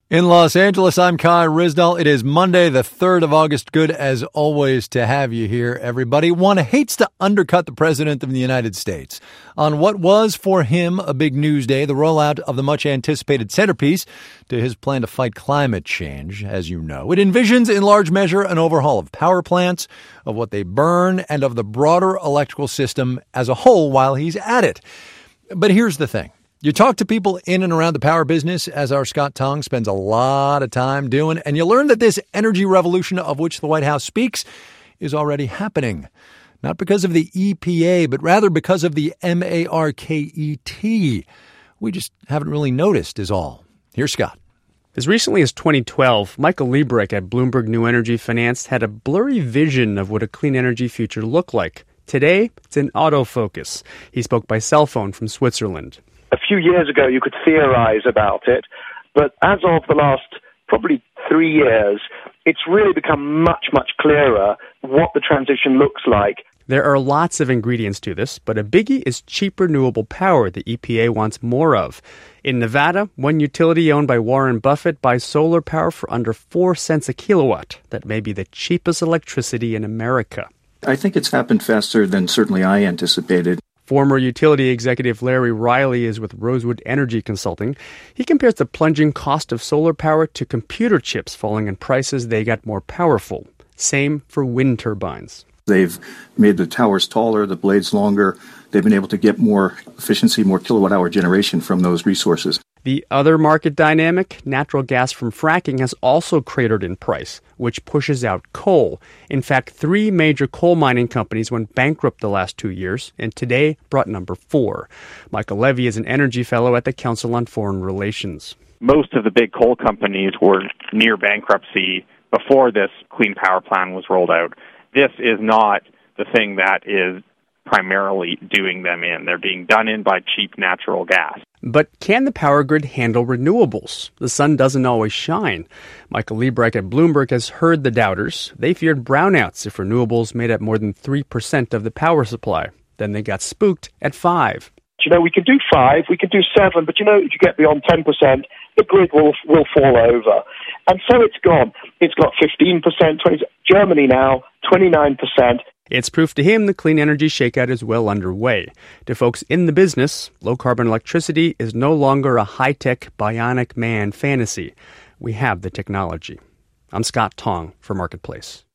In Los Angeles, I'm Kai Ryssdal. It is Monday, the 3rd of August. Good as always to have you here, everybody. One hates to undercut the President of the United States on what was for him a big news day, the rollout of the much-anticipated centerpiece to his plan to fight climate change, as you know. It envisions, in large measure, an overhaul of power plants, of what they burn, and of the broader electrical system as a whole while he's at it. But here's the thing. You talk to people in and around the power business, as our Scott Tong spends a lot of time doing, and you learn that this energy revolution of which the White House speaks is already happening. Not because of the EPA, but rather because of the MARKET. We just haven't really noticed is all. Here's Scott. As recently as 2012, Michael Liebrecht at Bloomberg New Energy Finance had a blurry vision of what a clean energy future looked like. Today, it's in autofocus. He spoke by cell phone from Switzerland. A few years ago, you could theorize about it, but as of the last probably 3 years, it's really become much, much clearer what the transition looks like. There are lots of ingredients to this, but a biggie is cheap renewable power the EPA wants more of. In Nevada, one utility owned by Warren Buffett buys solar power for under 4 cents a kilowatt. That may be the cheapest electricity in America. I think it's happened faster than certainly I anticipated. Former utility executive Larry Riley is with Rosewood Energy Consulting. He compares the plunging cost of solar power to computer chips falling in price as they got more powerful. Same for wind turbines. They've made the towers taller, the blades longer. They've been able to get more efficiency, more kilowatt-hour generation from those resources. The other market dynamic, natural gas from fracking, has also cratered in price, which pushes out coal. In fact, 3 major coal mining companies went bankrupt the last 2 years, and today brought number 4. Michael Levy is an energy fellow at the Council on Foreign Relations. Most of the big coal companies were near bankruptcy before this Clean Power Plan was rolled out. This is not the thing that is primarily doing them in. They're being done in by cheap natural gas. But can the power grid handle renewables? The sun doesn't always shine. Michael Liebrecht at Bloomberg has heard the doubters. They feared brownouts if renewables made up more than 3% of the power supply. Then they got spooked at 5%. We can do 5, we can do 7, but if you get beyond 10%, the grid will fall over. And so it's gone. It's got 15%, 20%. Germany now, 29%. It's proof to him the clean energy shakeout is well underway. To folks in the business, low-carbon electricity is no longer a high-tech bionic man fantasy. We have the technology. I'm Scott Tong for Marketplace.